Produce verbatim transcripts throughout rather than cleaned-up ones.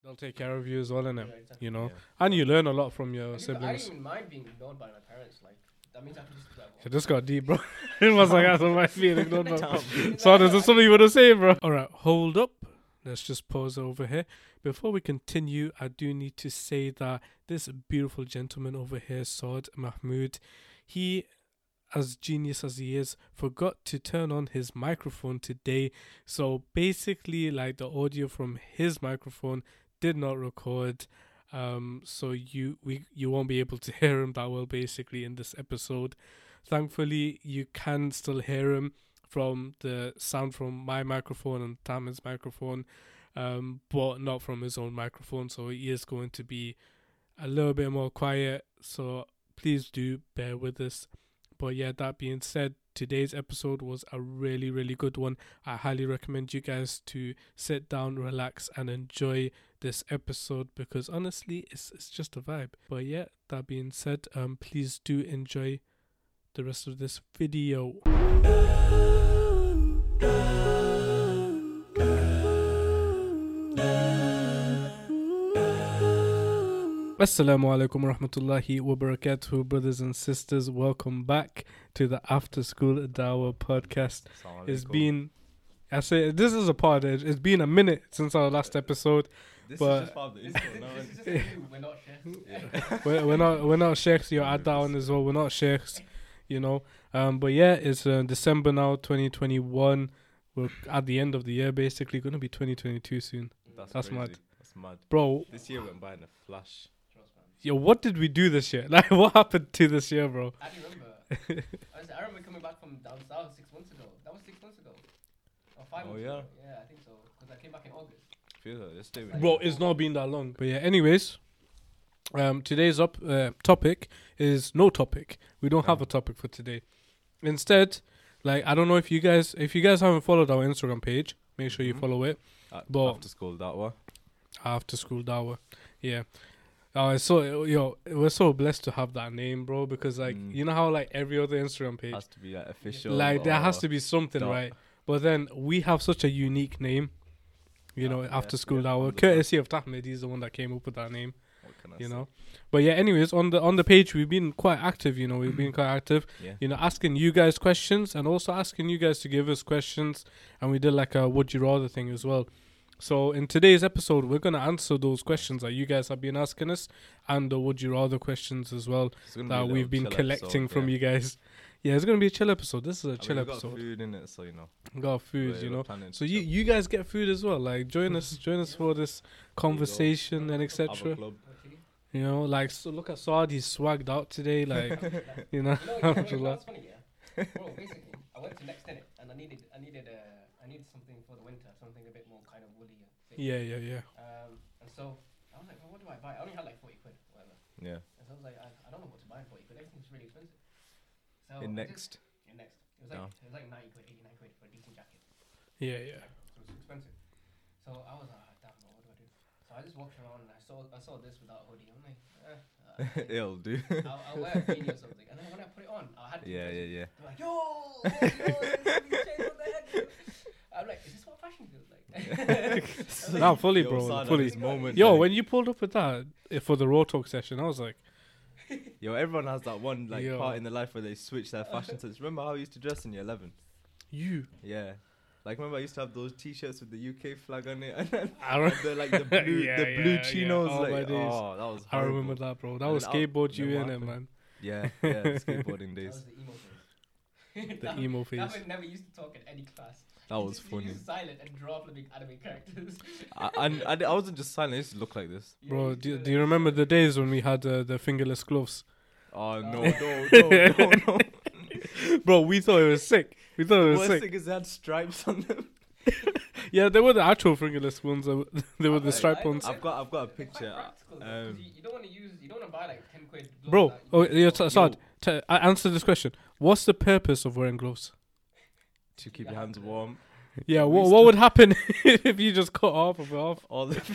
They'll take care of you as well, innit? Yeah, exactly. You know, Yeah. and you learn a lot from your I don't siblings. even mind being ignored by my parents. Like that means I can just. Like, It just got deep, bro. It was like, I don't mind being ignored, bro. Damn. So there's something you want to say, bro? All right, hold up. Let's just pause over here. Before we continue, I do need to say that this beautiful gentleman over here, Saad Mahmood, he, as genius as he is, forgot to turn on his microphone today. So basically, like, the audio from his microphone did not record. Um, so you we you won't be able to hear him that well, basically, in this episode. Thankfully, you can still hear him from the sound from my microphone and Tamer's microphone, um, but not from his own microphone. So he is going to be a little bit more quiet. So please do bear with us. But yeah, that being said, today's episode was a really, really good one. I highly recommend you guys to sit down, relax, and enjoy this episode because honestly, it's it's just a vibe. But yeah, that being said, um, please do enjoy the rest of this video. Assalamu alaikum wa rahmatullahi wa barakatuh, brothers and sisters. Welcome back to the After School Dawah podcast. It's been, I say, this is a part. It's been a minute since our last episode. This but is just part of the intro now. This is just a new, we're not sheikhs. Yeah. we're, we're not we're not sheikhs. You'll add that on as well. We're not sheikhs, you know. Um, but yeah, it's uh, December now, twenty twenty-one. We're at the end of the year, basically. Gonna be twenty twenty-two soon, That's, That's crazy. mad. That's mad. bro. This year went by in a flash. Trust, man. Yo, what did we do this year? Like, what happened to this year, bro? I do remember. I, was, I remember coming back from down south six months ago. That was six months ago. Or five Oh, months yeah? ago. Yeah, I think so. Because I came back in August. Feels like this day we Bro, it's not been that long. But yeah, anyways, um, today's up uh, topic is no topic. We don't have Oh. a topic for today. Instead, like, I don't know if you guys, if you guys haven't followed our Instagram page, make sure you Mhm. follow it. At- but- after school that one. After School Dawah, yeah. Uh, it's so yo, we're so blessed to have that name, bro. Because like, Mm. you know how like every other Instagram page, Has to be like official. like there has or- to be something, dot. right? But then we have such a unique name, you Yeah, know. yeah, After School yeah, Dawah, understand. courtesy of Tahmed, he's the one that came up with that name. What can I You say? know. But yeah, anyways, on the on the page we've been quite active, you know, we've been quite active, Yeah. you know, asking you guys questions and also asking you guys to give us questions, and we did like a would you rather thing as well. So in today's episode, we're gonna answer those questions that you guys have been asking us, and the would you rather questions as well It's gonna be a that little we've been chill collecting episode, from yeah. you guys. Yeah, it's gonna be a chill episode. This is a I mean, chill we got episode. food in it, so you know. We got food, we're- you we're know. planning to So you chill. you guys get food as well. Like join us, join us for this conversation and Have a et cetera. club. Actually. You know, like so look at Saad, he's swagged out today, like you know. You know, you know, you know what's funny, yeah? Bro, basically, I went to Next Minute and I needed, I needed, uh, I needed something for the winter, something a bit more kind of woolly and thick. Yeah, yeah, yeah. Um, and so I was like, well, what do I buy? I only had like forty quid, whatever. Yeah. And so I was like, I, I don't know what to buy for forty quid. Everything's really expensive. So In I next. Just, in Next. It was like, No. it was like ninety quid, eighty-nine quid for a decent jacket. Yeah, yeah. So it's expensive. So I was like, ah, damn, bro, what do I do? So I just walked around and I saw, I saw this without a hoodie. I'm like, eh, uh, It'll do. I'll, I'll wear a beanie or something. And then when I put it on, I had to. Yeah, yeah, yeah. They're like, yo, oh, yo, this is shit, what the heck? I'm like, is this what fashion feels like? Nah, fully, Yo, bro, son, at fully. this moment, Yo, like- when you pulled up with that eh, for the raw talk session, I was like, Yo, everyone has that one like Yo. part in their life where they switch their fashion sense. Remember how I used to dress in year eleven? you. Yeah. Like remember I used to have those T-shirts with the U K flag on it, and then I, re- the like the blue Yeah, the blue yeah, yeah. chinos. Oh, my like days. oh, that was. I Horrible. remember that, bro. That And was then I'll- skateboard then you what in it, happened? man. Yeah, yeah, the skateboarding That days. was the emo phase. The That- emo phase. That man never used to talk in any class. That He was just- he funny. used silent and draw flipping anime characters. I, and I, I wasn't just silent. I used to look like this. Yeah, Bro, he do, used to do you like- remember the days when we had uh, the fingerless gloves? Oh no, Uh, no, no, no, no. Bro, we thought it was sick. We thought it The was worst sick. thing is they had stripes on them. Yeah, they were the actual fingerless ones. They were, they were the Like, stripe I don't ones. get I've got, I've got a They're quite picture. practical, though, 'cause Um, you, you don't want to use, you don't want to buy like ten quid. gloves Bro, that oh, you you're use for- t- Saad, t- I answer this question. What's the purpose of wearing gloves? to keep your hands warm. Yeah, We what used what to- would happen if you just cut half of it off? All the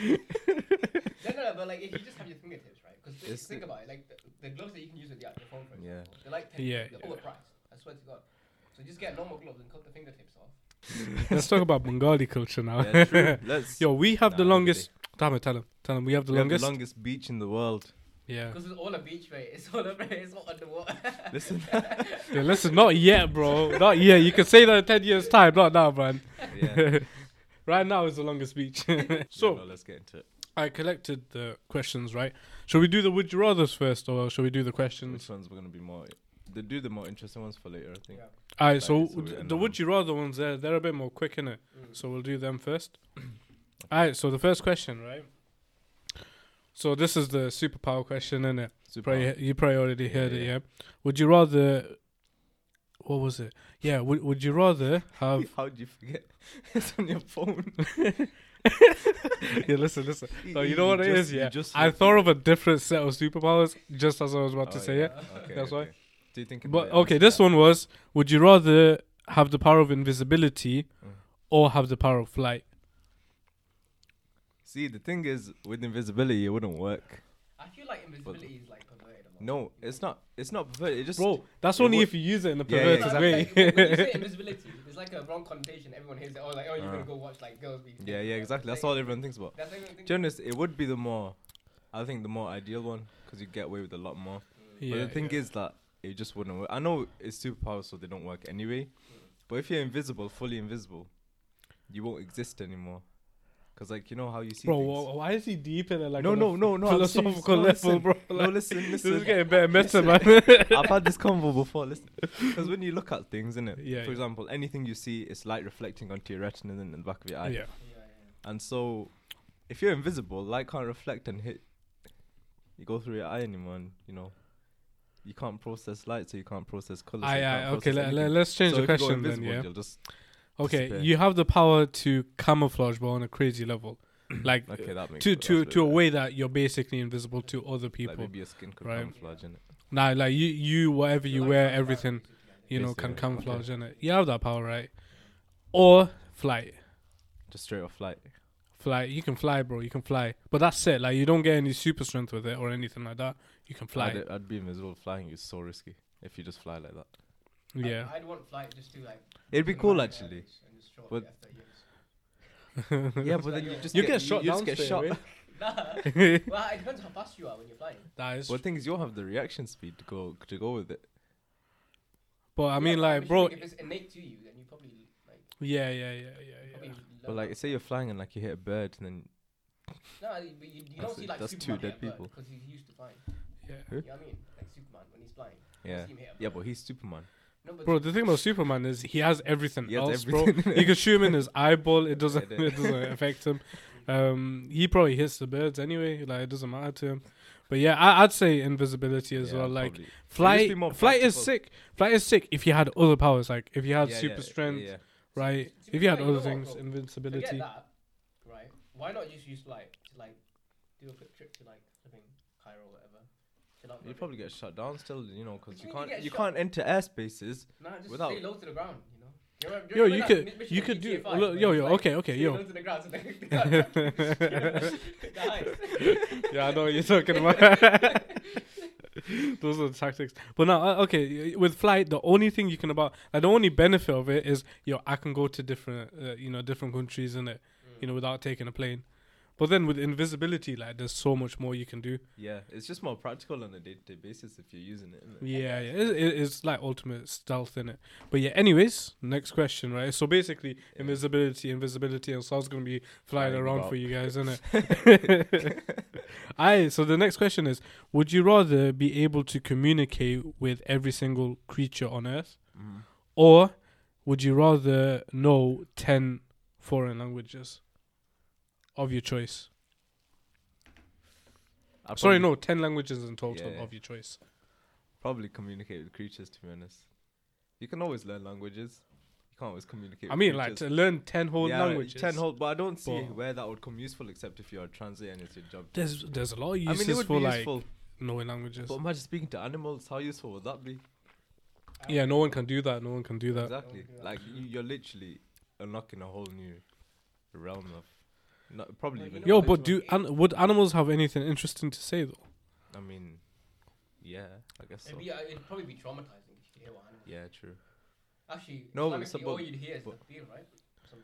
No, no, no, but like if you just have your fingertips, right? Because It's think the- about it, like the, the gloves that you can use with the, your phone, for example, Yeah. they're like ten, Yeah, they're yeah. overpriced. I swear to God. So just get normal gloves and cut the fingertips off. Let's talk about Bengali culture now. yeah, true. Let's. Yo, we have the Nah, longest. Damn it, tell him. Tell him we have the we have longest. the longest beach in the world. Yeah. Because it's all a beach, mate. It's all a, it's all underwater. Listen. Yeah. Listen, not yet, bro. Not yet. You can say that in ten years' time. Not now, man. Yeah. Right now is the longest beach. So so no, let's get into it. I collected the questions, right? Shall we do the would you rather's first, or shall we do the questions? Which ones were gonna be more? They do the more interesting ones for later, I think. Yeah. Alright, Like, so so we d- end the on- would you rather ones there, they're a bit more quick, innit? Mm. So we'll do them first. Alright, so the first question, right? So this is the superpower question, innit? Super. Probably, you probably already Yeah, heard it, yeah. yeah? Would you rather... What was it? Yeah, would, would you rather have... How'd you forget? It's on your phone. yeah, listen, listen. No, you know what it just- is, you yeah? just I looked thought at- of a different set of superpowers just as I was about Oh, to say yeah. it. Okay, That's why. okay. Do you think? But, okay, this one was, would you rather have the power of invisibility Mm. or have the power of flight? See, the thing is, with invisibility, it wouldn't work. I feel like invisibility is like perverted a lot. No, it's not. It's not perverted. It just. Bro, that's it only would- if you use it in a Yeah, yeah, perverted Like, way. like, when you say invisibility, there's like a wrong connotation. Everyone hears it. Oh, like, oh, you're Uh. gonna go watch like girls be. Yeah, yeah, exactly. That's Like, all everyone thinks about. That's what everyone thinks. To be honest, it would be the more. I think the more ideal one because you get away with a lot more. Yeah, but the thing yeah. is that it just wouldn't work. I know it's superpowers, so they don't work anyway. But if you're invisible, fully invisible, you won't exist anymore. Cause like you know how you see Bro, things. wha- why is he deep in it? Like no, on no, a no, no. I'm serious. philosophical No, level, listen. bro. No, Like, listen, this listen. is getting better meta, man. I've had this convo before. Listen, because when you look at things, innit? Yeah, For yeah. example, anything you see is light reflecting onto your retina and in the back of your eye. Yeah. Yeah, yeah. And so, if you're invisible, light can't reflect and hit. You go through your eye anymore, and you know, you can't process light, so you can't process color. so Aye, you aye, can't okay, process let, let, anything. let's change So the if you go question then, invisible, yeah? you'll just Okay, disappear. you have the power to camouflage, but on a crazy level. Like, Okay, that makes to, sense. to, That's to a better. way that you're basically invisible to other Like people. maybe your skin could right? camouflage in it. Nah, like, you, you whatever you Like wear, Batman, everything, basically, I think. you know, Basically, can okay. camouflage in it. You have that power, right? Or flight. Just straight off light. Fly, you can fly, bro. You can fly, but that's it. Like you don't get any super strength with it or anything like that. You can fly. I'd, I'd be invisible. Flying is so risky if you just fly like that. Yeah. I'd, I'd want flight just to like. It'd be put cool my actually. airways and just show up But- the F thirty-eight. Yeah, but then you just You get, get shot you just down get straight shot. away. Nah. Well, it depends how fast you are when you're flying. That is. Well, the thing is, you'll have the reaction speed to go to go with it. But I Yeah, mean, but like, I'm bro. assuming if it's innate to you, then you probably like. Yeah, yeah, yeah, yeah, Probably yeah. learn But like, that. say you're flying and like you hit a bird, and then No, but you, you don't That's see it. like That's two Superman dead hit a bird people. because he's used to flying. Yeah. Who? You know what I mean? Like Superman when he's flying. you yeah, see him hit a yeah, bird. but he's Superman. No, but Bro, the thing about Superman is he has everything He has else, everything. bro. You can shoot him in his eyeball; it doesn't, Yeah, it doesn't affect him. Um, he probably hits the birds anyway. Like it doesn't matter to him. But yeah, I, I'd say invisibility as Yeah, well. Like probably. flight, be more flight is practical. sick. Flight is sick if you had other powers. Like if you had Yeah, super yeah, strength, Yeah, right? To be If you had fair, you other know what, things, bro? invincibility. Forget that, right? Why not just use like to like do a quick trip to like flipping Cairo or whatever? Chill out for a You'd bit. probably get shut down still, you know, because What do you you mean you can't get you shot? can't enter airspaces. Nah, just without- stay low to the ground, you know. You remember- do Yo, remember you that could, mi- mission you in could G T A do. five Look, where yo, it's yo, like, okay, okay, stay yo. low to the ground so they- they can't- the heights. Yeah, I know what you're talking about. Those are the tactics. But now, uh, okay, with flight, the only thing you can about, like, the only benefit of it is, yo, I can go to different, uh, you know, different countries in it, you know, without taking a plane. But then with invisibility, like, there's so much more you can do. Yeah, it's just more practical on a day-to-day basis if you're using it. Isn't it? Yeah, yeah, it, it, it's like ultimate stealth in it. But yeah, anyways, next question, right? So basically, Yeah. invisibility, invisibility, and so I was gonna be flying Flying around about. for you guys, innit? Alright, so the next question is: would you rather be able to communicate with every single creature on Earth, Mhm. or would you rather know ten foreign languages of your choice? I'd Sorry, probably- no, ten languages in total Yeah, yeah. of your choice. Probably communicate with creatures, to be honest. You can always learn languages. You can't always communicate I with mean, like creatures. to learn ten whole yeah, languages. ten whole, but I don't see But- where that would come useful except if you're a translator and it's your job. There's there's a lot of I uses mean, it would for be like useful, knowing languages. but imagine speaking to animals. How useful would that be? Yeah, no one can do that. No one can do that. Exactly. Like you, you're literally unlocking a whole new realm of, not, probably Well, you even. know Yo, what, but it's do like- an- would animals have anything interesting to say though? I mean, yeah, I guess so. It'd, be, uh, it'd probably be traumatizing if you hear what animals. Yeah, true. Actually, No, no, it's all about- you'd hear is the but- feel, right? Something.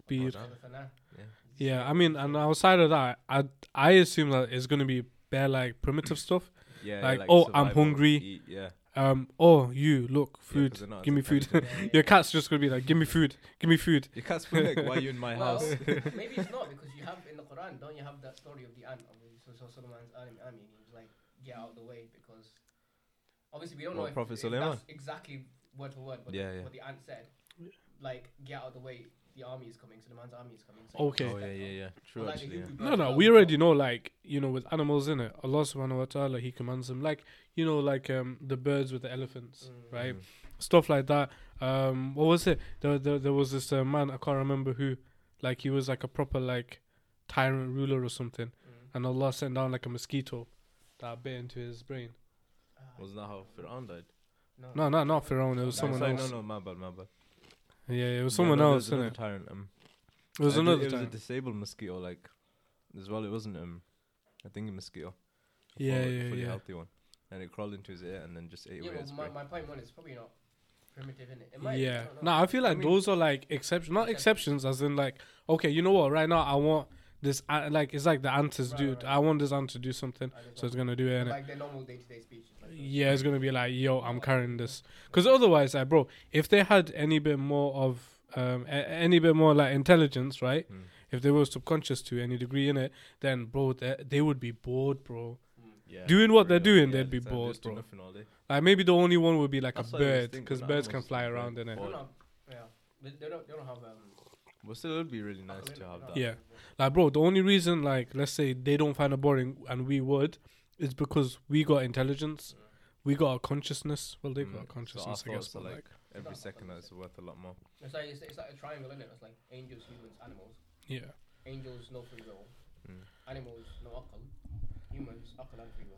speed. Oh, So for now, Yeah. Yeah, I mean, and outside of that, I I assume that it's gonna be bare like primitive stuff. Yeah. Like, yeah, oh, I'm survival, hungry. Eat, yeah. Um, oh, you look Yeah, food. 'cause they're not as Give me food. intelligent. Yeah, yeah, Your yeah. cat's just gonna be like, give me food. Give me food. Your cat's probably like, why are you in my Well, house? maybe it's not because you have in the Quran, don't you have that story of the ant? Of the, so, so Solomon's army, army, and he was like, get out of the way because obviously we don't know What, if, Prophet if Sulaiman? that's exactly word for word what, Yeah, the, yeah. what the ant said. Like, get out of the way, the army is coming, Solomon's army is coming. So Okay. Oh yeah, yeah, yeah. True, Or like the actually. Yeah. Hindu No, bird no, as we well, already so- know, like, you know, with animals in it, Allah subhanahu wa ta'ala, He commands them, like, you know, like um the birds with the elephants, Mm. right? Mm. Stuff like that. Um, what was it? There, there, there was this uh, man, I can't remember who, like, he was like a proper, like, tyrant ruler or something, Mm. and Allah sent down, like, a mosquito that bit into his brain. Ah, Wasn't that how Fir'aun died? No, not, not Pharaoh, it was No, someone Sorry, else. No, no, my bad, my bad. Yeah, it was Yeah, someone no, there else, was another innit? tyrant. Um, It was uh, another It was a time. disabled mosquito, like as well. It wasn't um, a thingy mosquito. A Yeah, full- yeah, fully yeah. healthy one, and it crawled into his ear and then just ate Yeah, away his but my, brain. my point one is probably not primitive, innit? It might, Yeah. I don't No, know. I feel like mean, those are like exceptions, not Exceptions. exceptions, as in like, okay, you know what? Right now, I want this. Uh, like, it's like the answers Right, do. right, right. I want this ant to do something, I just so it's want- gonna do it. but Innit? like their normal day-to-day speech. is Like Yeah, it's gonna be like, yo, I'm carrying this. Because otherwise, like, bro, if they had any bit more of um, a- any bit more like intelligence, right? Mm. If they were subconscious to any degree in it, then bro, they, they would be bored, bro. Mm. Yeah, Doing what they're really, doing, yeah, they'd be just bored, just do bro. nothing all day. Like maybe the only one would be like That's a what I was bird, thinking, because when birds can animals fly are around very in it. They bored. don't have, yeah, they, they don't they don't have um. But still, it would be really nice to have that. Yeah. Like, bro, the only reason, like, let's say they don't find it boring and we would, is because we got intelligence, we got a consciousness. Well, they Mm. got a So our consciousness, I guess. thoughts are But like like, every Not second opposite. is worth a lot more. It's like it's, it's like a triangle, isn't it? It's like angels, humans, animals. yeah. Angels no free will. Mm. Animals no akal. Humans akal and free will.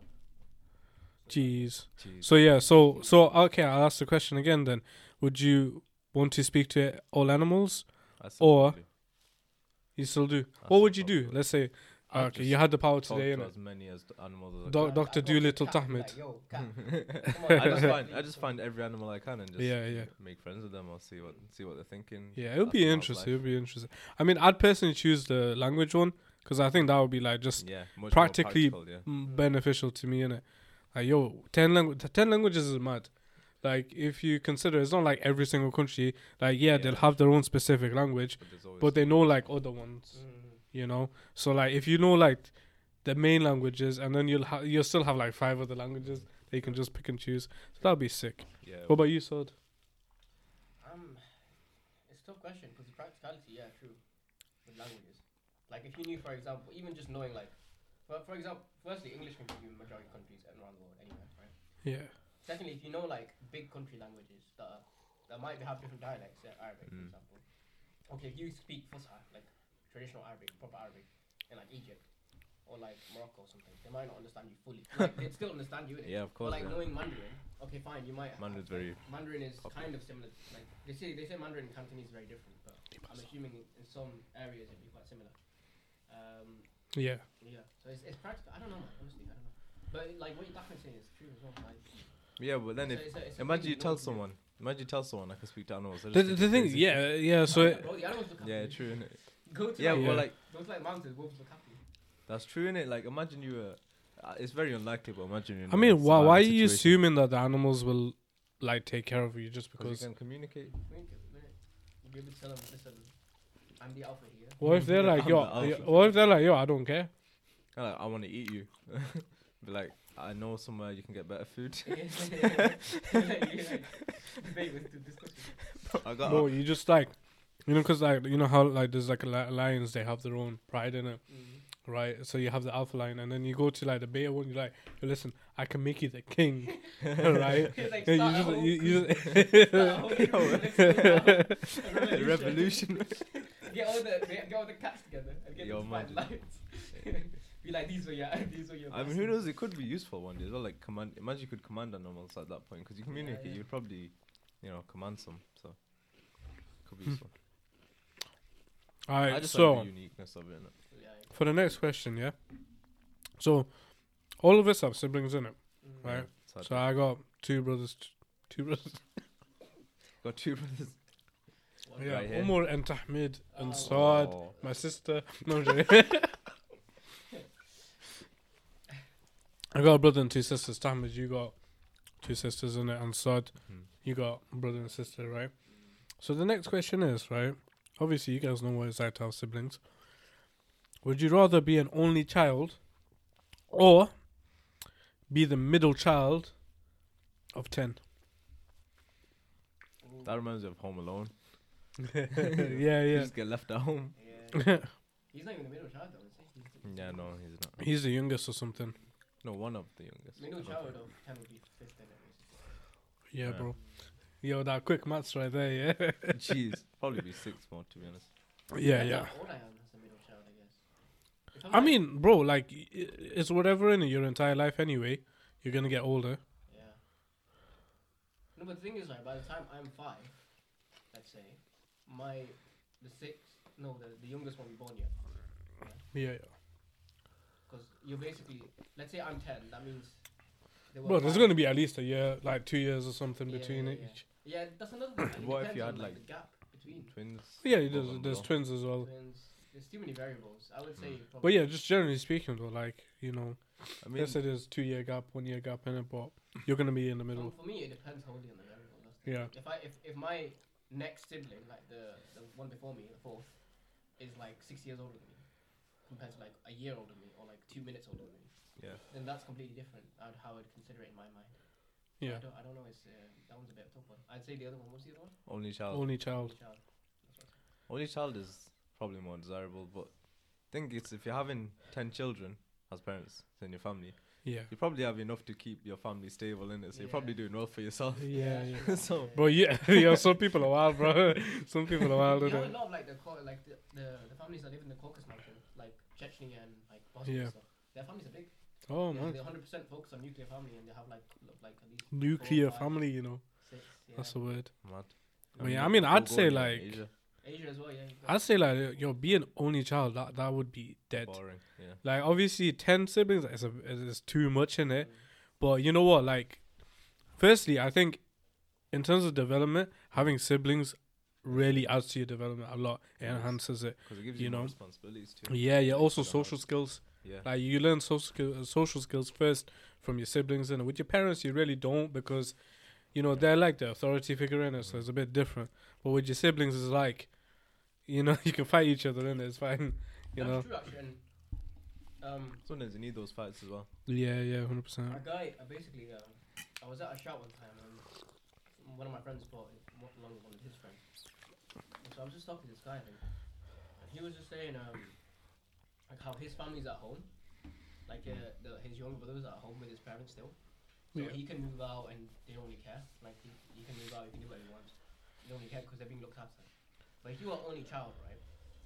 Jeez. Jeez. So yeah. So so okay. I'll ask the question again. Then, would you want to speak to all animals? I still or- probably- You still do. I What still would you probably do? would. Let's say, I'd okay, just you had the power talk today, to innit? as many as the animals as I Doc- I'd- Doctor I'd go to the Dolittle cat and be Tahmid. like, Yo, cat. can. Come on, I just cat, find I please, just come find every animal I can and just Yeah, yeah. make friends with them or see what see what they're thinking. Yeah, it would Ask be them how's interesting. It life. would be interesting. I mean, I'd personally choose the language one because I think that would be like just Yeah, much practically- more practical, yeah. mm, beneficial to me, innit? Like, yo, ten language, ten languages is mad. Like, if you consider, it's not like every single country. Like, yeah, Yeah, they'll that's have their own specific language, But, there's always but they some- know like other ones. Mm. You know, so like if you know like the main languages, and then you'll have you'll still have like five other languages that you can just pick and choose. So that'd be sick. Yeah, What about you, Sod? Um, it's a tough question because the practicality, yeah, true, with languages. Like if you knew, for example, even just knowing like, for, for example, firstly, English can be used in majority countries around the world anyway, right? Yeah, Secondly, if you know like big country languages that are, that might have different dialects, yeah, Arabic, for Mm. example. Okay, if you speak Fusha, like traditional Arabic, proper Arabic, in like Egypt or like Morocco or something, they might not understand you fully. Like they'd still understand you, innit? yeah, of But course. like yeah. knowing Mandarin, okay, fine, you might. Mandarin's have, very like, Mandarin is popular. kind of similar. Like they say, they say Mandarin and Cantonese is very different, but I'm assuming in, in some areas it'd be quite similar. Um, yeah. yeah, so it's, it's practical. I don't know, man, honestly, I don't know. But like what you're saying is true as well. Like, Yeah, but then it's if a- it's a- it's a imagine thing you know tell what to do. someone, imagine you tell someone I can speak to animals. they'll The, just the, think the you're thing, crazy. yeah, yeah. So it, Bro, the animals look Yeah, happy. true, innit? Go to Yeah, like, Yeah. but like go to like mountains, wolves look happy. that's true, innit? Like imagine you were. Uh, it's very unlikely, but imagine you. I mean, why why are you assuming that the animals will like take care of you just Because because? you can communicate. Think of it, innit? You'll be able to tell them, listen, I'm the alpha here. What if they're like, I'm yo? the alpha. yo- What if they're like, yo? I don't care. Kinda like, I want to eat you. Be like, I know somewhere you can get better food. Debate with the discussion. I got. Bro, you just like, you know, because like you know how like there's like li- lions, they have their own pride in it, Mm. right? So you have the alpha lion, and then you go to like the beta one. You're like, yo, listen, I can make you the king, right? It's like Yeah, start a you whole- just, you, you just start a whole Revolution. Get all the get all the cats together and get Yo, them to fight imagine. lions. Be like these were your these were your. I mean, best who ones. knows? It could be useful one day as well. Like command. Imagine you could command animals at that point because you communicate. yeah. You'd probably, you know, command some. So could be Hmm. useful. All I right. just So like the uniqueness of it. innit? Yeah. for the next question, yeah. So all of us have siblings in it, Mm. right? Sad. So I got two brothers, t- two brothers. got two brothers. What? Yeah, Right here. Umar and Tahmid and Oh. Saad, Oh. my sister. No, I'm joking. I got a brother and two sisters. Tahmid, you got two sisters in it, and Saad, Mhm. you got a brother and sister, right? So the next question is, right? Obviously, you guys know what it's like to have siblings. Would you rather be an only child or be the middle child of ten? Ooh. That reminds me of Home Alone. yeah, You yeah. just get left at home. Yeah. He's not even the middle child, though, is he? He's the, Yeah, no, he's not. He's the youngest or something. No, one of the youngest. Middle Not child the- of ten would be fifth, then, basically. Yeah, Yeah. bro. Yo, that quick maths right there, yeah. Jeez, probably be six more to be honest. yeah, Depends yeah. how old I am as a middle child, I guess. If I'm I like- mean, bro, like, i- it's whatever in your entire life anyway. You're gonna get older. Yeah. No, but the thing is, like, by the time I'm five, let's say, my the sixth, no, the, the youngest won't be born yet. Yeah, yeah. Because you're basically, let's say I'm ten, that means. They were Bro, there's five. gonna be at least a year, like two years or something Yeah, between yeah, it yeah. each. Yeah, that's another thing. Like, it What if depends you on, had, like, the gap between Twins. Yeah, above there's and there's below. twins as well. twins. There's too many variables. I would say. Mm. But Probably yeah, just generally speaking though, like, you know, I mean, let's say there's two year gap, one year gap in it, but you're gonna be in the For, middle. for me, it depends wholly on the variable. That's the Yeah. thing. If I if, if my next sibling, like the the one before me, the fourth, is like six years older than me, compared to like a year older than me or like two minutes older than me, yeah. then that's completely different. I'd, how I'd consider it in my mind. Yeah. I don't, I don't know. It's uh, that one's a bit of a tough one. I'd say the other one. What's the other one? Only child. Only child. Child. That's what I said. Only child is probably more desirable, but I think it's if you're having ten children as parents in your family, Yeah. you probably have enough to keep your family stable in it. So you're probably Yeah. doing well for yourself. Yeah, Yeah, yeah. true. So- Yeah. Bro, yeah, yeah, some people are wild, bro. Some people are wild, You isn't have a it? lot of like the Cau- like the, the the families that live in the Caucasus mountain, like Chechnya and like Bosnia Yeah. and stuff. Their families are big. Oh They're, man. they're one hundred percent focused on nuclear family, and they have like l- like at least Nuclear five, family, you know. six. Yeah. That's the word. Mad. But yeah, I mean, I'd go say, in like- Asia. Asia as well. Yeah. you've got- I'd say like, yo, be an only child. That that would be dead. boring. Yeah. Like obviously, ten siblings is a, is too much in it. Mm. But you know what? Like, firstly, I think in terms of development, having siblings really adds to your development a lot. It Yes. enhances it. Because it gives You you, more know. responsibilities too. Yeah, yeah. Makes Also, it hard. social skills. Yeah. Like you learn social skill, social skills first from your siblings, and with your parents, you really don't because, you know, they're like the authority figure in it, so it's a bit different. But with your siblings, it's like, you know, you can fight each other, and it's fine. You That's know. true actually. And, um, Sometimes you need those fights as well. Yeah, yeah, hundred percent. a guy uh, basically, um, I was at a shop one time, and one of my friends bought it mo- along with one of his friends. And so I was just talking to this guy, I think, and he was just saying, um, like how his family's at home, like uh, the, his younger brother's at home with his parents still, so Yeah. he can move out and they don't really care. Like he, he can move out, he can do what he wants. They don't really care because they're being looked after. But if you are only child, right,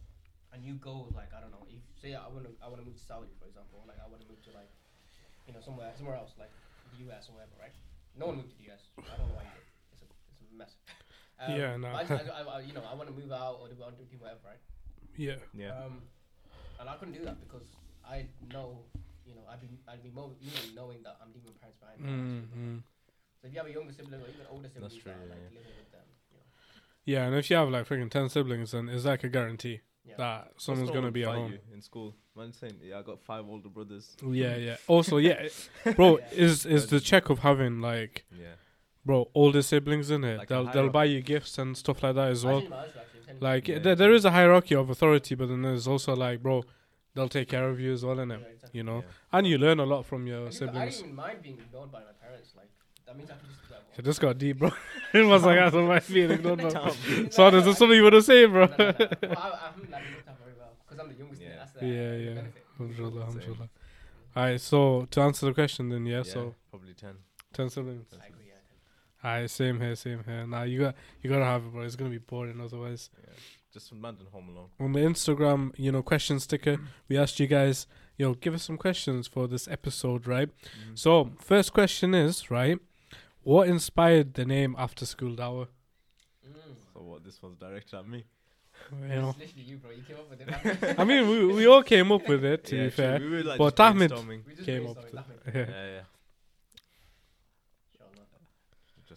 and you go like I don't know, if say I want to I want to move to Saudi for example, like I want to move to like, you know, somewhere somewhere else like the U S or whatever, right? No one moved to the U S. I don't know why you did. It's a it's a mess. Um, Yeah, no. I, just, I, I, I- you know, I want to move out or do, I want to do whatever, right? Yeah, Yeah. Um, and I couldn't do that because I know, you know, I'd be I'd be more me knowing that I'm leaving my parents behind. mm, mm. So if you have a younger sibling or even older siblings true, that are yeah, like yeah. living with them, you know, Yeah, and if you have like freaking ten siblings, then it's like a guarantee yeah. that Plus someone's no gonna one be at fight home. you in school. Man saying, yeah, I got five older brothers. Yeah, yeah. Also, yeah, bro, Yeah. is is the check of having like, Yeah. bro, older siblings in it. Like a they'll they'll hierarchy. buy you gifts and stuff like that as well. Actually, no, that's actually ten- Like Yeah, there, there is a hierarchy of authority, but then there's also like, bro, they'll take care of you as well, innit? yeah, exactly. You know, Yeah. and you learn a lot from your And even- I siblings. don't even mind being ignored by my parents. Like that means I can just do whatever. It just got deep, bro. It was like I don't mind being ignored. Bro. Damn. So is there something you want to say, bro? No, no, no. Well, I, I haven't like, looked at very well because I'm the youngest. Yeah. Yeah. That's the, Yeah, the yeah. benefit. Alhamdulillah, Same. alhamdulillah. Alright, so to answer the question, then yeah, Yeah, so probably ten. ten siblings. I agree. Yeah. Alright, same here, same here. Nah, you got you gotta have it, bro. It's gonna be boring otherwise. Yeah. Just from London Home Alone. On the Instagram, you know, question sticker, we asked you guys, yo, give us some questions for this episode, right? So, first question is, right, what inspired the name After School Dawah? Mm. So what? This one's directed at me. You know, It's literally you, bro. You came up with it. man. I mean, we we all came up with it, to Yeah, be true. fair. We were, like, But just Tahmid- brainstorming. We just Came up brainstormed, with nothing. it. Yeah, yeah. Inshallah. Just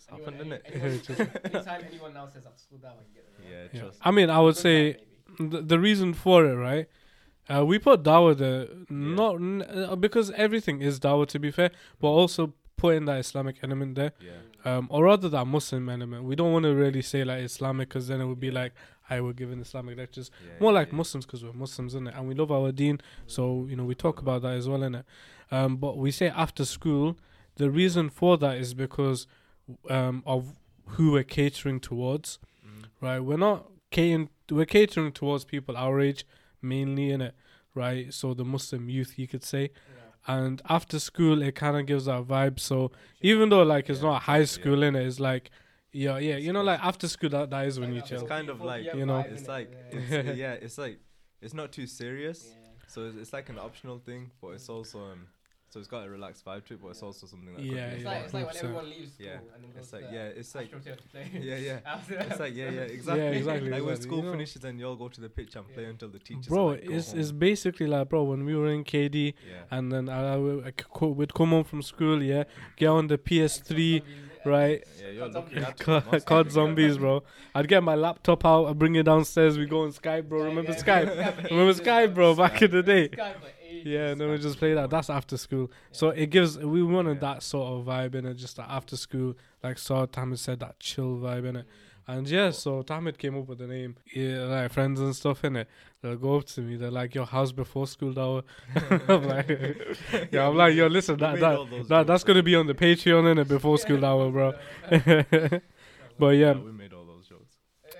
just Anyone- happened, any- innit? anyone- Just- Anytime anyone now says after school that I get it. Yeah, Yeah. trust. I mean, I would Good say time, maybe. the, the reason for it, right? Uh, we put dawah there, not n- uh, because everything is dawah, to be fair, but also putting that Islamic element there, Yeah. um, or rather that Muslim element. We don't want to really say like Islamic, because then it would be like, I were giving Islamic lectures. yeah More yeah, like yeah. Muslims, because we're Muslims, innit? And we love our deen, so you know we talk about that as well, innit? Um, but we say after school. The reason for that is because um, of who we're catering towards. Mm. Right, we're not catering. We're catering towards people our age, mainly in it, right? So the Muslim youth, you could say. Yeah. And after school, it kind of gives that vibe. So even though like it's Yeah, not high exactly, school in it, it's like, yeah, yeah, It's you know, close. like after school, that, that is when Like you after chill. It's kind of four like, p.m. you know, vibe, It's innit? like, Yeah. it's, uh, yeah, it's like, it's not too serious. Yeah. So it's, it's like an optional thing, but it's also um, so it's got a relaxed vibe to it, but it's also something that Yeah, could It's be like fun. it's like when one hundred percent. everyone leaves school Yeah. and then goes It's like to yeah, it's like AstroTurf to play. yeah, yeah. After It's that. like yeah, yeah, exactly. Yeah, exactly. Like when exactly. school You know, finishes and you all go to the pitch and play Yeah. until the teachers. bro, are like, go it's it's home. basically like, bro, when we were in K D, yeah. and then I, I, would- I c- co- we'd come home from school, yeah, get on the P S three, right? Yeah, you're Cod lucky. zombies. That's C- what C O D zombies, bro. I'd get my laptop out, I'd bring it downstairs, we go on Skype, bro. Remember Skype? Remember Skype, bro, back in the day? Yeah, and then we just play that. That's after school. So it gives, we wanted Yeah. that sort of vibe in it, just that after school, like Saad Tamid said, that chill vibe in it. And yeah, so Tamid came up with the name. Yeah, like friends and stuff in it. They'll go up to me. They're like, "Your house before school hour." I'm like, yeah, I'm like, yo, listen, We that made that, all those that jokes, that's bro. gonna be on the Patreon in it before school hour, bro. But yeah, we made all those jokes.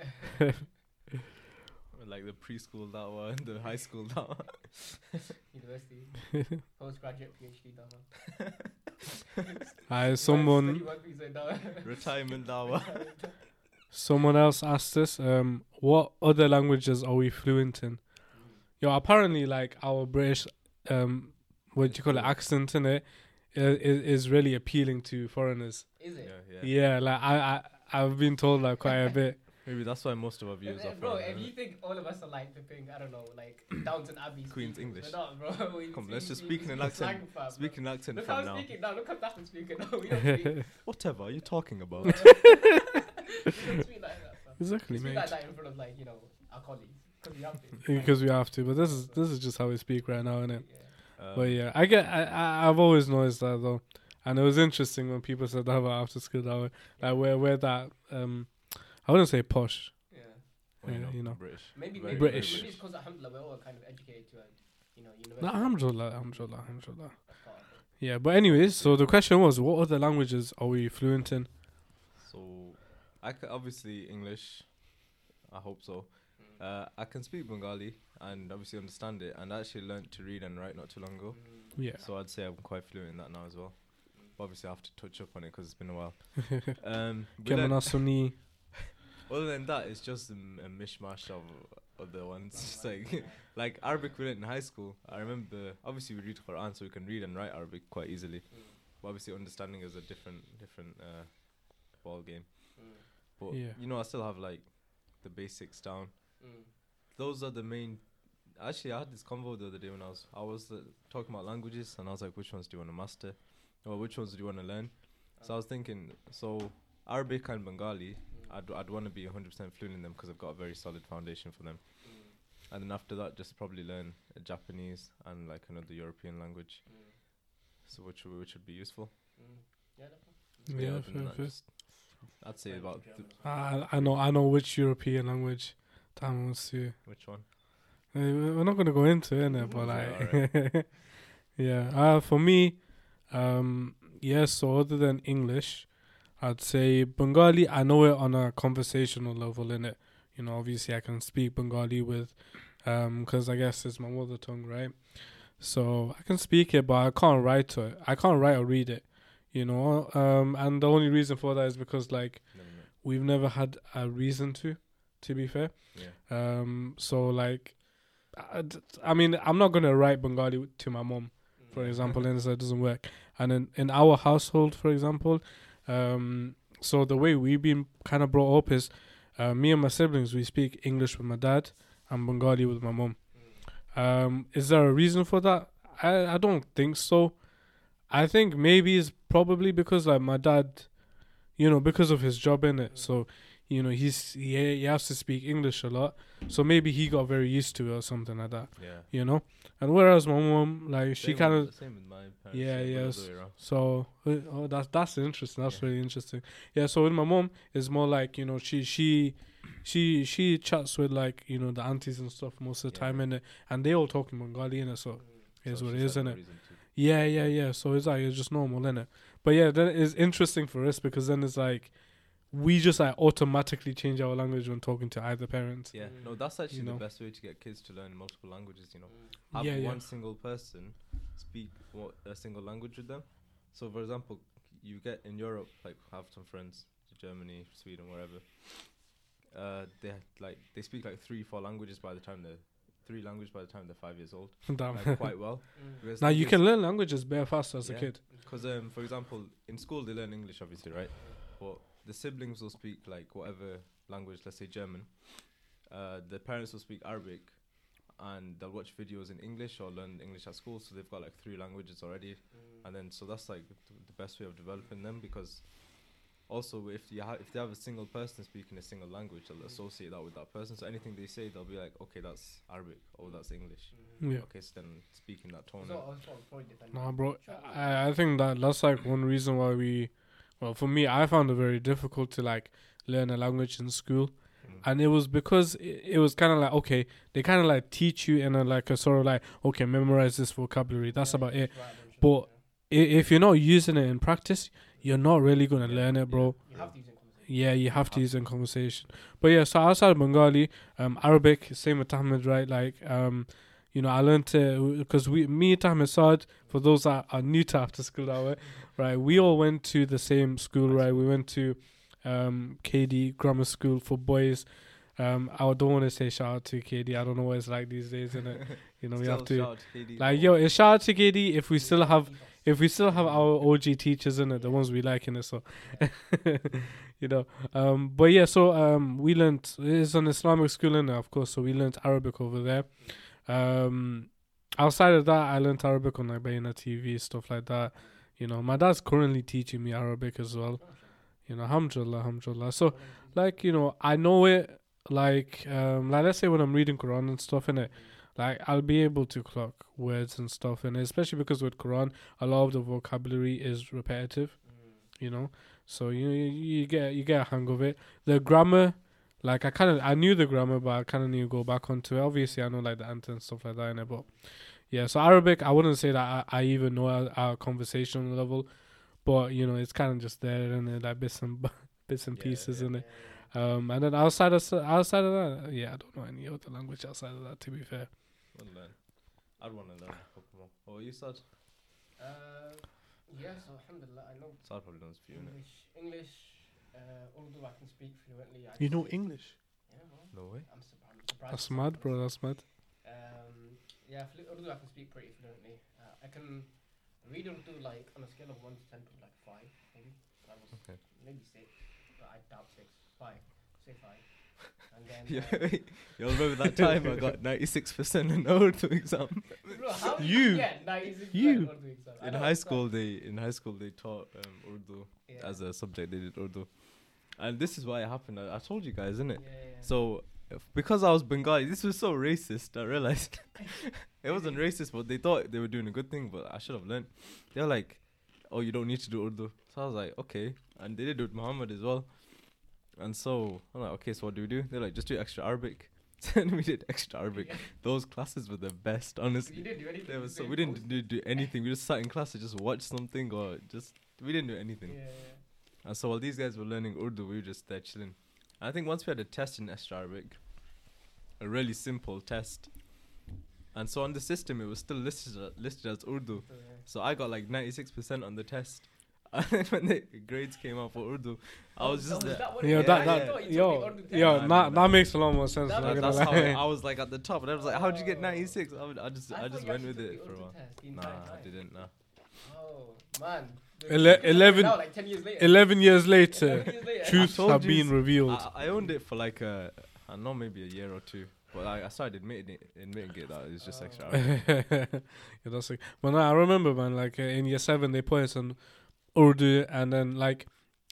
Like the preschool that one, the high school that one. University, postgraduate, PhD, done. I someone Study work visa, done. Retirement that one. someone else asked us, um, what other languages are we fluent in? Yo, apparently, like our British, um, what do you call it, accent in it, is, is really appealing to foreigners. Is it? Yeah, yeah. Yeah, like I, I, I've been told that quite a bit. Maybe that's why most of our views If- are if- bro, from. if uh, you think all of us are like the thing, I don't know, like Downton Abbey Queen's speakers, English. we're not, bro. We Come, speak- let's just we speak in an speak accent. slang, fam, bro. Speaking accent Look how from I'm now. speaking now. Look how Daphne's speaking now. We don't speak. Whatever are you talking about? we don't speak like that, fam. Exactly, We speak mate. like that in front of like you know our colleagues because we have to. Because we have to, but this is this is just how we speak right now, innit? Yeah. Um, But yeah, I get, I, I, I've always noticed that though, and it was interesting when people said that about after school hour, like where where that, um, I wouldn't say posh. Yeah. well, yeah, you know. British. Maybe Very, maybe British. maybe it's because alhamdulillah we're all kind of educated to and you know university. Nah, alhamdulillah, alhamdulillah, alhamdulillah. That's part of it. Yeah, but anyways, so the question was, what other languages are we fluent in? So, I c- obviously English. I hope so. Mm. Uh, I can speak Bengali and obviously understand it, and I actually learnt to read and write not too long ago. Mm. Yeah. So I'd say I'm quite fluent in that now as well. But obviously I have to touch up on it because it's been a while. Um, but then- Kemana Sunni. other than that, it's just a, m- a mishmash of other ones. It's like Yeah. like Arabic we learnt in high school. I remember obviously we read Quran, so we can read and write Arabic quite easily. Mm. But obviously understanding is a different different uh, ball game. Mm. But Yeah. you know, I still have like the basics down. Mm. Those are the main. Actually, I had this convo the other day when I was I was uh, talking about languages, and I was like, which ones do you want to master, or which ones do you want to learn? So I was thinking, so Arabic and Bengali, Mm. I'd I'd want to be one hundred percent fluent in them because I've got a very solid foundation for them. Mm. And then after that, just probably learn uh, Japanese and like another European language, Mm. so which w- which would be useful. Mm. Yeah, that's But Yeah, other fair, than that, fair. just- I'd say French about and th- German as well. I, I know, I know which European language Tam wants to. which one. Uh, We're not gonna go into it, innit? But Yeah, like, yeah. Uh, for me, um, yes. So other than English, I'd say Bengali. I know it on a conversational level, innit? You know, obviously I can speak Bengali with, um, because I guess it's my mother tongue, right? So I can speak it, but I can't write it. I can't write or read it. You know, um, and the only reason for that is because like Never know. we've never had a reason to, to be fair. Yeah. Um, so like, I, d- I mean, I'm not gonna write Bengali to my mom, for Mm. example, and so it doesn't work. And in, in our household, for example, um, so the way we've been kind of brought up is, uh, me and my siblings, we speak English with my dad and Bengali with my mom. Mm. Um, is there a reason for that? I, I don't think so. I think maybe it's probably because like my dad you know, because of his job in it. Mm. So, you know, he's he, he has to speak English a lot. So maybe he got very used to it or something like that, Yeah. you know. And whereas my mom, like, she Same kind with- of, Same with my parents. Yeah, but yes. other way around. so uh, oh, that's that's interesting. That's Yeah. really interesting. Yeah. So with my mom, it's more like, you know, she she she she chats with, like, you know, the aunties and stuff most of the Yeah. time in it, and they all talk in Bengali in it. So Mm. is So what it she's is, had in no it. reason to. Yeah, yeah, yeah. So it's like it's just normal, innit? But yeah, then it's interesting for us because then it's like we just like automatically change our language when talking to either parents. Yeah, Mm. no, that's actually You know. the best way to get kids to learn multiple languages. You know, Mm. have Yeah, yeah. one single person speak what, a single language with them. So, for example, you get in Europe, like have some friends, Germany, Sweden, wherever. Uh, they like they speak like three, four languages by the time they're three languages by the time they're five years old, Damn. like quite well. Mm. Now you can learn languages bare fast as a Yeah. kid. Because, um, for example, in school they learn English, obviously, right? But the siblings will speak like whatever language, let's say German. Uh, the parents will speak Arabic, and they'll watch videos in English or learn English at school. So they've got like three languages already, Mm. and then so that's like th- the best way of developing them. Because also, if you ha- if they have a single person speaking a single language, they'll associate that with that person. So anything they say, they'll be like, okay, that's Arabic, or that's English. Mm. Yeah. Okay, so then speaking that tone. So and- I was probably- probably dependent. Nah, bro. Sure. I, I think that that's like one reason why we, well, for me, I found it very difficult to like learn a language in school. Mm. And it was because it, it was kind of like, okay, they kind of like teach you in a like a sort of like, okay, memorize this vocabulary. That's Yeah, about you it. just write a bunch of But them, yeah. I- If you're not using it in practice, you're not really going to Yeah, learn it, bro. You have to use it in conversation. Yeah, you have to have use it in conversation. But yeah, so outside of Bengali, um, Arabic, same with Tahmid, right? Like, um, you know, I learned to, because we, me, Tahmid, Saad, for those that are new to after school hour, right? We all went to the same school, right? We went to um, K D Grammar School for boys. Um, I don't want to say shout out to K D. I don't know what it's like these days, innit? You know, we have Still to, shout out to K D. like, yo, it's shout out to K D if we still have, if we still have our O G teachers in it, the ones we like in it. So, you know, um, but yeah, so um, we learned, it's an Islamic school in there, of course. So we learned Arabic over there. Um, outside of that, I learned Arabic on like Bayna T V, stuff like that. You know, my dad's currently teaching me Arabic as well. You know, alhamdulillah, alhamdulillah. So, like, you know, I know it. Like, um, like let's say when I'm reading Quran and stuff in it, like I'll be able to clock words and stuff in it, especially because with Quran, a lot of the vocabulary is repetitive. You know, so you you, you get you get a hang of it. The grammar, like I kind of I knew the grammar, but I kind of need to go back onto it. Obviously, I know like the answer and stuff like that in it, but yeah. So Arabic, I wouldn't say that I, I even know at our conversational level, but you know, it's kind of just there and like bits and bits and Yeah, pieces yeah. in it. Um, and then outside of outside of that, yeah, I don't know any other language outside of that. To be fair, I'd learn. I'd want to learn a couple more. Oh, you said? Uh, yes, alhamdulillah, I know Sad probably knows a few, innit? English. English, uh, Urdu I can speak fluently. I you know can- English. Yeah, bro. No way. I'm surprised. I'm surprised. That's mad, bro. That's mad. Um, yeah, flu- Urdu I can speak pretty fluently. Uh, I can read Urdu like on a scale of one to ten to like five, maybe. I was Okay. maybe six, but I doubt six. Five, say five. And then Yeah, uh, you remember that time I got ninety-six percent in Urdu exam? bro, how did You. you get ninety-six You. Urdu exam? I In don't high understand. school, they in high school they taught um, Urdu Yeah. as a subject. They did Urdu, and this is why it happened. I, I told you guys, innit? Yeah, yeah. So if- because I was Bengali, this was so racist. I realized it wasn't racist, but they thought they were doing a good thing. But I should have learned. They were like, "Oh, you don't need to do Urdu." So I was like, "Okay," and they did it with Muhammad as well. And so I'm like, "Okay, so what do we do?" They're like, "Just do extra Arabic." Then we did extra Arabic. Yeah. Those classes were the best, honestly. You didn't do anything. They you were so did we post- didn't do, do anything. We just sat in class and just watched something or just we didn't do anything. Yeah, yeah. And so while these guys were learning Urdu, we were just there chilling. I think once we had a test in extra Arabic, a really simple test, and so on the system it was still listed a- listed as Urdu. So, yeah. So I got like ninety-six percent on the test. And then when the grades came out for Urdu, I was Oh, just was there. that what Yeah, it Yeah, was? that I that thought you took the yo Urdu test. yo Nah, that nah, that nah. makes a lot more sense. That not That- gonna that's how lie. I, I was like at the top, and I was like, "How'd you get ninety-six?" I, would, I just I I thought just you went actually with took it the for a Urdu while. test the Nah, entire I time. didn't. Nah. Oh man. The Ele- truth is eleven- now, like ten years later. Eleven years later, eleven years later. truths told have you been s- revealed. I, I owned it for like a, I don't know, maybe a year or two. But I, I started admitting it, admitting it that it was just Oh. extra Arabic. Yeah, that's like. But no, I remember, man. Like uh, in year seven, they put us on Urdu, and then like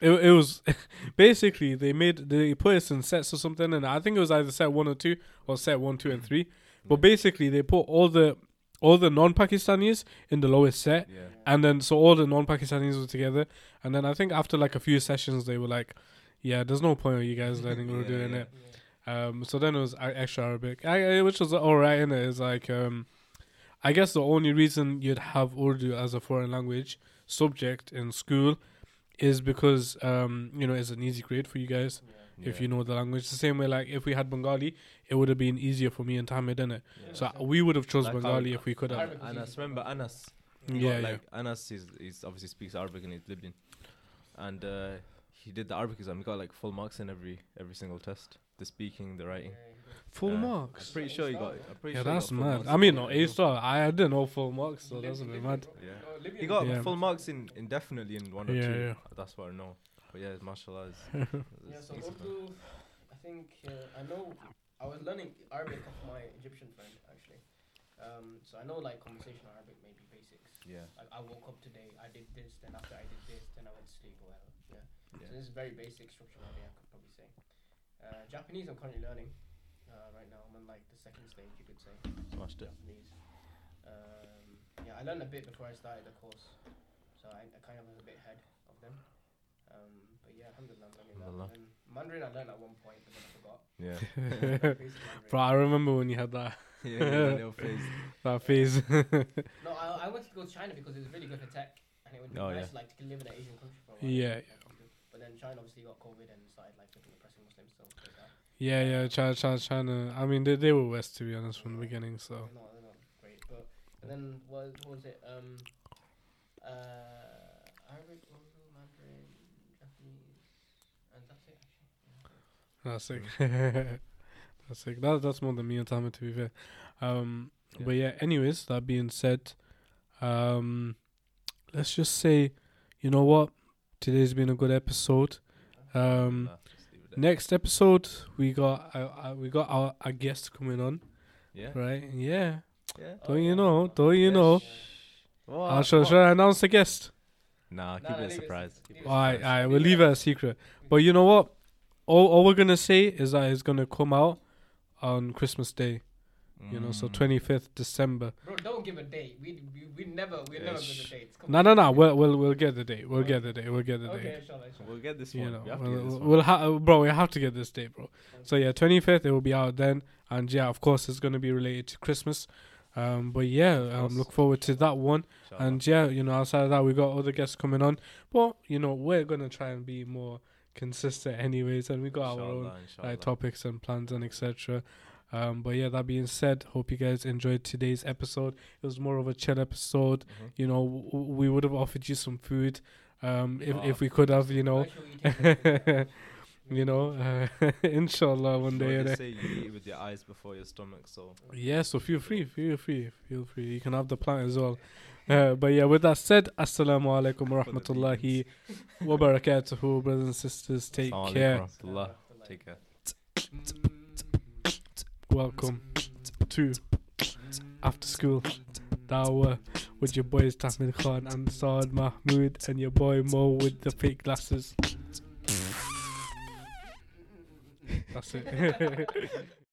it it was basically they made they put us in sets or something, and I think it was either set one or two or set one, two, and three. But basically, they put all the all the non-Pakistanis in the lowest set, Yeah. and then so all the non-Pakistanis were together. And then I think after like a few sessions, they were like, "Yeah, there's no point of you guys learning Urdu Yeah, in yeah. it." Um, so then it was uh, extra Arabic, I, I, which was alright in it. Is like, um, I guess the only reason you'd have Urdu as a foreign language subject in school is because um, you know, it's an easy grade for you guys if Yeah. you know the language. The same way, like if we had Bengali, it would have been easier for me and Tamid, innit? Yeah. So we would have chose Like how- Bengali if we could have. Arabic was Anas, easy. remember Anas? Yeah, Got, yeah. Like Anas is is obviously speaks Arabic and he's Libyan, and uh, he did the Arabic exam. He got like full marks in every every single test. The speaking, the writing. Full Uh, marks. I'm pretty sure he got. I'm pretty Yeah, sure he that's got full mad. marks I in mean, all no, of A them. star. I, I didn't know full marks, so Lib- that's a bit Libyan- mad. Yeah. No, Libyan He got Yeah. full marks in indefinitely in one or Yeah, two. yeah. That's what I know. But yeah, mashallah. Is, Yeah, is so easy, man. Urdu, I think uh, I know. I was learning Arabic off my Egyptian friend actually. Um, so I know like conversational Arabic, maybe basics. Yeah. Like I woke up today, I did this, then after I did this, then I went to sleep or whatever. Yeah. Yeah. So this is very basic structural Arabic, I could probably say. Uh, Japanese, I'm currently learning uh, right now. I'm on like the second stage, you could say. Smashed it. Japanese. Um, yeah, I learned a bit before I started the course, so I, I kind of was a bit ahead of them. Um, but yeah, alhamdulillah, I'm learning that. Alhamdulillah. And then Mandarin I learned at one point, but then I forgot. Yeah. Basic Mandarin. Bro, I remember when you had that yeah. yeah little phase. that phase. No, I, I wanted to go to China because it was really good for tech, and it would be Oh, nice yeah. like to live in an Asian country for a while. Yeah, Like, but then China obviously got COVID and started like looking oppressing Muslims, so there's that. yeah, yeah. China, China, China. I mean, they they were West to be honest from the beginning. So They're not, they're not great. But and then what, what was it? Um, uh, Arabic, Urdu, Mandarin, Japanese, and that's it actually. that's sick. That's sick. That that's more than me and Tamid, to be fair. Um, Yeah. but yeah. Anyways, that being said, um, let's just say, you know what? Today's been a good episode. Um. Nah, just leave it there. Next episode, we got uh, uh, we got our, our guest coming on, Yeah. right? Yeah. Yeah. Oh, Don't you yeah. know? Don't you Yeah, know? sh- What? Uh, should, What? should I announce the guest? Nah, Nah, keep nah, it a leave it surprise. s- Keep leave it it a Alright, surprise. alright, we'll leave it a secret. But you know what? All all we're gonna say is that it's gonna come out on Christmas Day. You know, so Mm. twenty fifth December. Bro, don't give a date. We we, we never we Yeah, never sh- give the dates. Come No, on. no, no. We'll we'll we'll get the date. We'll get the date. We'll get the date. Okay, inshallah, inshallah. We'll get this You one. know, we have to get this we'll, one. we'll ha- bro, we have to get this date, bro. So yeah, twenty fifth it will be out then, and yeah, of course it's gonna be related to Christmas. Um, but yeah, Of um, course. look forward to that one. Inshallah. And yeah, you know, outside of that, we got other guests coming on. But you know, we're gonna try and be more consistent, anyways, and we got our own Inshallah, inshallah. like topics and plans and et cetera. Um, but yeah, that being said, hope you guys enjoyed today's episode. It was more of a chill episode. Mhm. You know, w- w- we would have offered you some food, um, if Oh. if we could have, you know, Make sure you take it. you know, uh, inshallah one You day. always innit? say you eat with your eyes before your stomach, so Yeah, so feel free, feel free, feel free. You can have the plant as well. Uh, but yeah, with that said, assalamu alaikum wa For the rahmatullahi wa barakatuhu, brothers and sisters. Take Assalamu alaikum care. warahmatullah. Take care. Welcome to After School Dawah with your boys Tahmid Khan and Saad Mahmood and your boy Mo with the fake glasses. That's it.